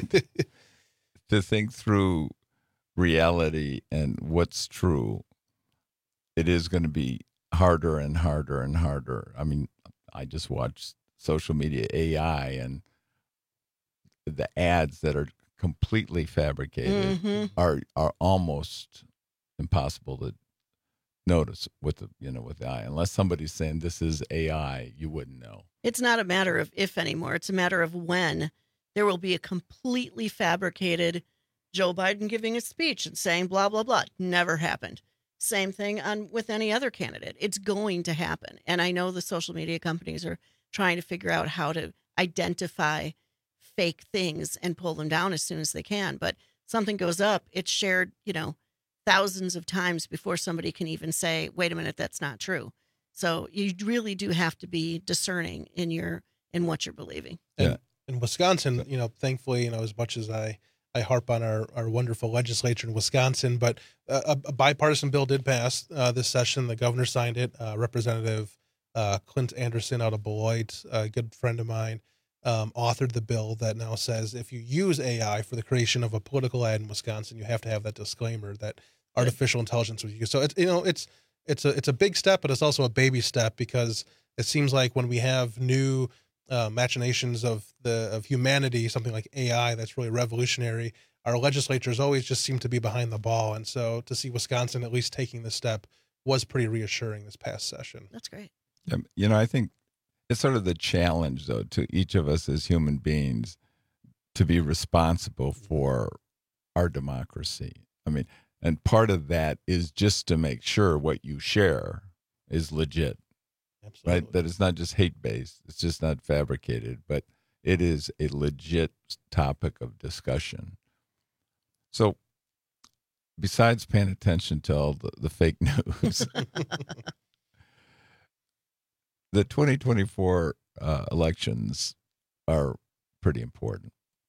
to think through reality and what's true. It is going to be harder and harder and harder. I mean, I just watched social media AI, and the ads that are completely fabricated are almost impossible to notice with the eye. Unless somebody's saying this is AI, you wouldn't know. It's not a matter of if anymore. It's a matter of when there will be a completely fabricated Joe Biden giving a speech and saying blah, blah, blah. Never happened. Same thing with any other candidate. It's going to happen. And I know the social media companies are trying to figure out how to identify fake things and pull them down as soon as they can. But something goes up, it's shared, thousands of times before somebody can even say, wait a minute, that's not true. So you really do have to be discerning in what you're believing. And in Wisconsin, thankfully, as much as I harp on our wonderful legislature in Wisconsin, but a bipartisan bill did pass this session. The governor signed it. Representative Clint Anderson out of Beloit, a good friend of mine, authored the bill that now says if you use AI for the creation of a political ad in Wisconsin, you have to have that disclaimer that artificial intelligence was used. So it's a big step, but it's also a baby step, because it seems like when we have new machinations of humanity, something like AI that's really revolutionary, our legislatures always just seem to be behind the ball. And so to see Wisconsin at least taking this step was pretty reassuring this past session. That's great. I think it's sort of the challenge, though, to each of us as human beings to be responsible for our democracy. I mean, and part of that is just to make sure what you share is legit. Absolutely. Right? That it's not just hate-based. It's just not fabricated, but it is a legit topic of discussion. So besides paying attention to all the fake news, the 2024 elections are pretty important.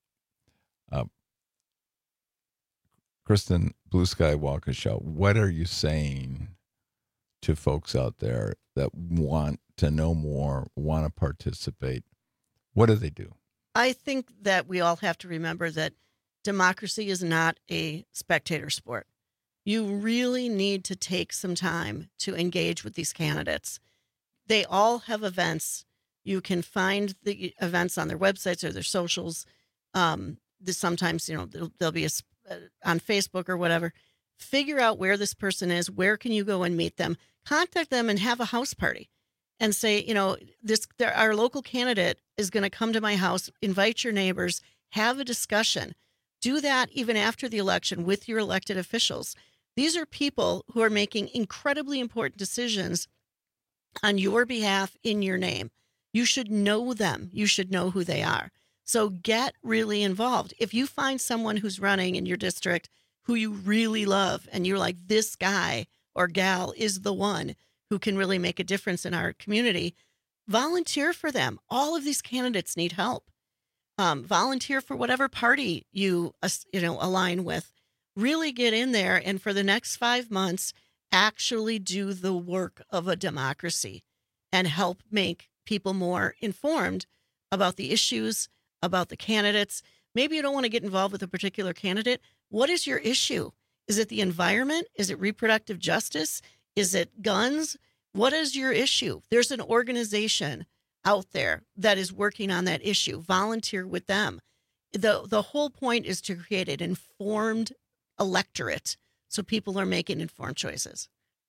Kristen, Blue Sky Waukesha, what are you saying to folks out there that want to know more, want to participate? What do they do? I think that we all have to remember that democracy is not a spectator sport. You really need to take some time to engage with these candidates. They all have events. You can find the events on their websites or their socials. Sometimes, there'll be on Facebook or whatever. Figure out where this person is. Where can you go and meet them? Contact them and have a house party and say, our local candidate is going to come to my house. Invite your neighbors, have a discussion. Do that even after the election with your elected officials. These are people who are making incredibly important decisions on your behalf in your name. You should know them. You should know who they are. So get really involved. If you find someone who's running in your district who you really love and you're like, this guy or gal is the one who can really make a difference in our community, volunteer for them. All of these candidates need help. Volunteer for whatever party you align with. Really get in there, and for the next 5 months, actually do the work of a democracy and help make people more informed about the issues, about the candidates. Maybe you don't want to get involved with a particular candidate. What is your issue? Is it the environment? Is it reproductive justice? Is it guns? What is your issue? There's an organization out there that is working on that issue. Volunteer with them. The whole point is to create an informed electorate so people are making informed choices.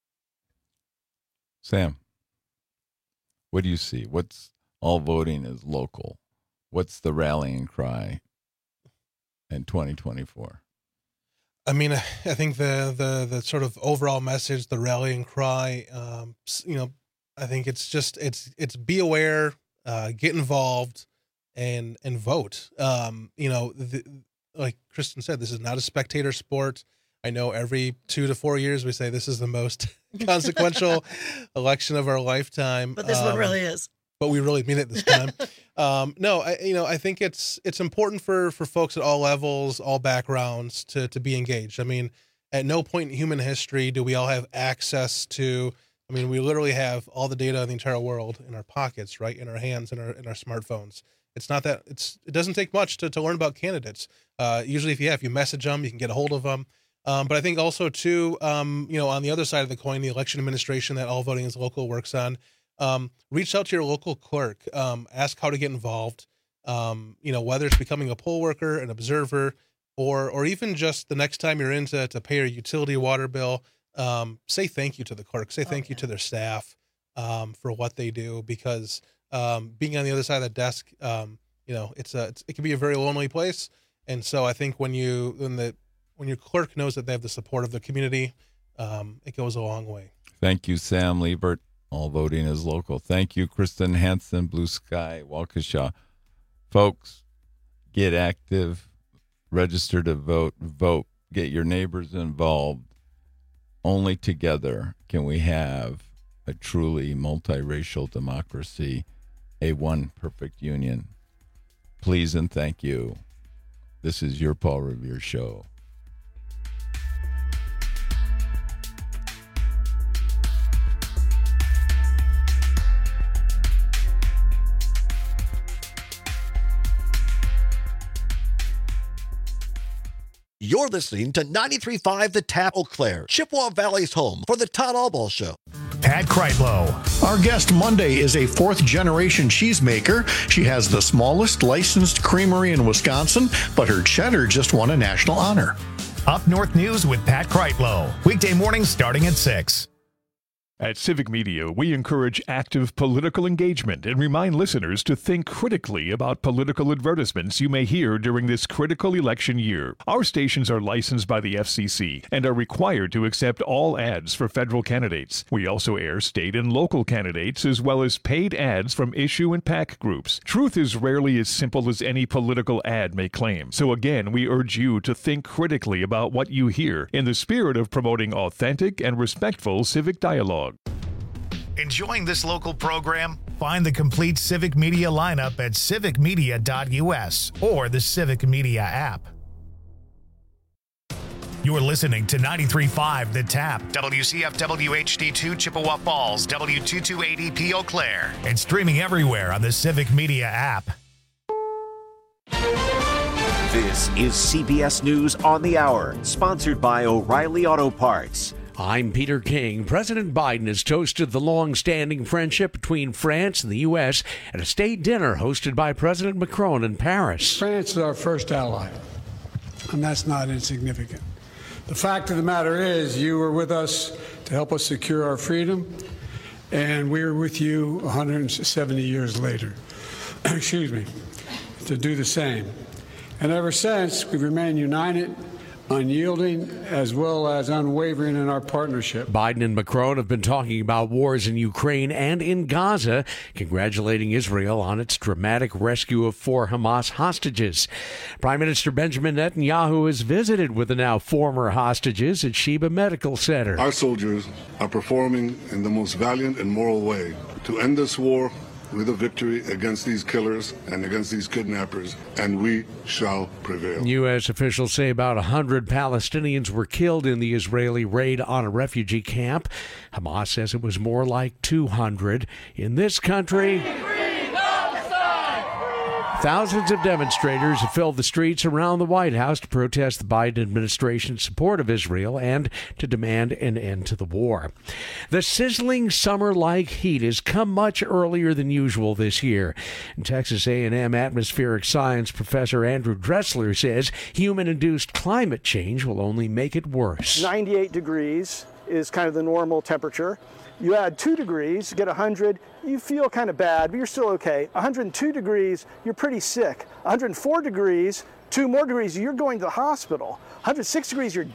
Sam, what do you see? What's all voting is local? What's the rallying cry in 2024? I mean, I think the sort of overall message, the rallying cry, I think it's be aware, get involved, and vote. Like Kristen said, this is not a spectator sport. I know every 2 to 4 years we say this is the most consequential election of our lifetime. But this one really is. But we really mean it this time. I think it's important for folks at all levels, all backgrounds to be engaged. I mean, at no point in human history do we all have access to, we literally have all the data of the entire world in our pockets, right? In our hands, in our smartphones. It's not that it doesn't take much to learn about candidates. Usually if you message them, you can get a hold of them. But I think also too, on the other side of the coin, the election administration that All Voting is Local works on, reach out to your local clerk, ask how to get involved, whether it's becoming a poll worker, an observer, or even just the next time you're in to pay your utility water bill, say thank you to the clerk, say thank you to their staff, for what they do, because, being on the other side of the desk, it can be a very lonely place. And so I think when your clerk knows that they have the support of the community, it goes a long way. Thank you, Sam Liebert. All Voting is Local. Thank you, Kristen Hansen, Blue Sky, Waukesha. Folks, get active, register to vote, get your neighbors involved. Only together can we have a truly multiracial democracy, a one perfect union. Please and thank you. This is your Paul Revere Show. You're listening to 93.5 The Tap, Eau Claire, Chippewa Valley's home for the Todd Albaugh Show. Pat Kreitlow. Our guest Monday is a fourth-generation cheesemaker. She has the smallest licensed creamery in Wisconsin, but her cheddar just won a national honor. Up North News with Pat Kreitlow. Weekday mornings starting at 6. At Civic Media, we encourage active political engagement and remind listeners to think critically about political advertisements you may hear during this critical election year. Our stations are licensed by the FCC and are required to accept all ads for federal candidates. We also air state and local candidates as well as paid ads from issue and PAC groups. Truth is rarely as simple as any political ad may claim. So again, we urge you to think critically about what you hear in the spirit of promoting authentic and respectful civic dialogue. Enjoying this local program? Find the complete Civic Media lineup at civicmedia.us or the Civic Media app. You're listening to 93.5 The Tap, WCFW HD2 Chippewa Falls, W2280P Eau Claire, and streaming everywhere on the Civic Media app. This is CBS News on the Hour, sponsored by O'Reilly Auto Parts. I'm Peter King. President Biden has toasted the long-standing friendship between France and the U.S. at a state dinner hosted by President Macron in Paris. France is our first ally, and that's not insignificant. The fact of the matter is you were with us to help us secure our freedom, and we are with you 170 years later, excuse me, to do the same. And ever since, we've remained united, unyielding, as well as unwavering in our partnership. Biden and Macron have been talking about wars in Ukraine and in Gaza, congratulating Israel on its dramatic rescue of 4 Hamas hostages. Prime Minister Benjamin Netanyahu has visited with the now former hostages at Sheba Medical Center. Our soldiers are performing in the most valiant and moral way to end this war with a victory against these killers and against these kidnappers, and we shall prevail. U.S. officials say about 100 Palestinians were killed in the Israeli raid on a refugee camp. Hamas says it was more like 200. In this country, Thousands of demonstrators have filled the streets around the White House to protest the Biden administration's support of Israel and to demand an end to the war. The sizzling summer-like heat has come much earlier than usual this year. And Texas A&M atmospheric science professor Andrew Dressler says human-induced climate change will only make it worse. 98 degrees is kind of the normal temperature. You add 2 degrees, get 100, you feel kind of bad, but you're still okay. 102 degrees, you're pretty sick. 104 degrees, 2 more degrees, you're going to the hospital. 106 degrees, you're